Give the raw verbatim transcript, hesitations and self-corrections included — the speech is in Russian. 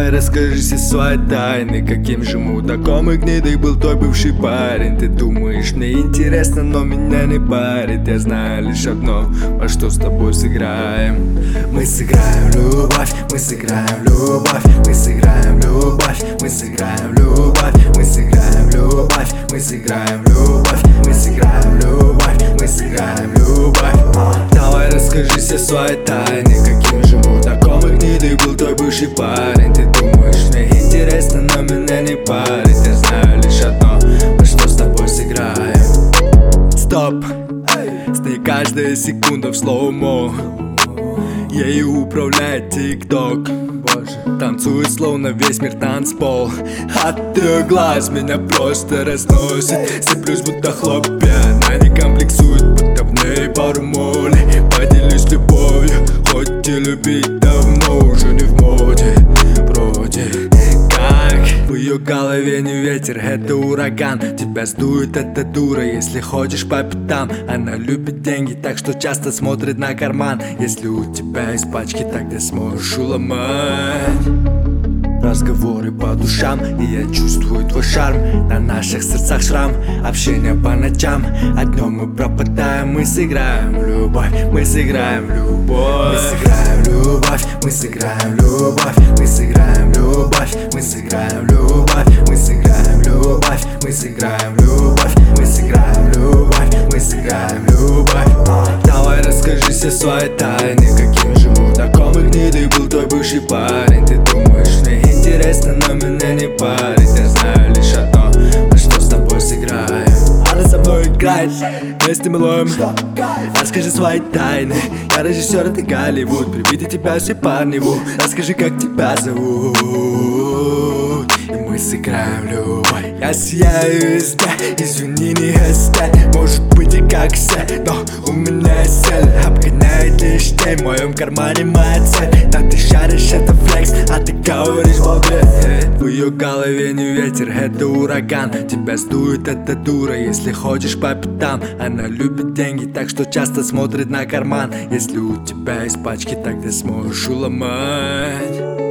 Давай расскажи все свои тайны. Каким же мудаком и гнидой был твой бывший парень? Ты думаешь, мне интересно, но меня не парит. Я знаю лишь одно, во что с тобой сыграем. Мы сыграем в любовь, мы сыграем в любовь, мы сыграем в любовь, мы сыграем в любовь, мы сыграем в любовь, мы сыграем в любовь, мы сыграем в любовь, мы сыграем в любовь. Давай расскажи все свои тайны. Каким же мудаком и гнидой был твой бывший парень? Ты думаешь, мне интересно, но меня не парит. Я знаю лишь одно, во что с тобой сыграем. Стоп, с ней каждая секунда в слоумо. Ею управляет тик-ток. Танцует словно весь мир танцпол. От ее глаз меня просто разносит. Сыплюсь будто хлопья, она не комплексует, будто в ней пару моли. Поделюсь любовью, хоть и любить давно уже не в моде. Вроде как в ее голове не ветер, это ураган. Тебя сдует эта дура, если ходишь по пятам. Она любит деньги, так что часто смотрит на карман. Если у тебя есть пачки, тогда сможешь уломать. Разговоры по душам, и я чувствую твой шарм. На наших сердцах шрам, общение по ночам. А днем мы пропадаем, мы сыграем в любовь, мы сыграем в любовь. Мы сыграем в любовь, мы сыграем в любовь, мы сыграем в любовь, мы сыграем в любовь, мы сыграем в любовь, мы сыграем в любовь, мы сыграем в любовь, мы сыграем в любовь. Давай расскажи все свои тайны. Каким же мудаком и гнидой был твой бывший парень? Ты думаешь, мне интересно, но меня не парит. Я знаю лишь одно, во что с тобой сыграем. Она со мной играет, вместе мы ловим. Расскажи свои тайны. Я режиссер, ты Голливуд. При виде тебя все парни ву. Расскажи, как тебя зовут, и мы сыграем в любовь. Я сияю везде, извини, не гостей. Может быть и как все, но у меня есть цель. Обгоняет лишь тень, в моем кармане моя цель. Да ты шаришь, это флекс, а ты говоришь балбес. В ее голове не ветер, это ураган. Тебя сдует эта дура, если ходишь по пятам. Она любит деньги, так что часто смотрит на карман. Если у тебя есть пачки, тогда сможешь уломать.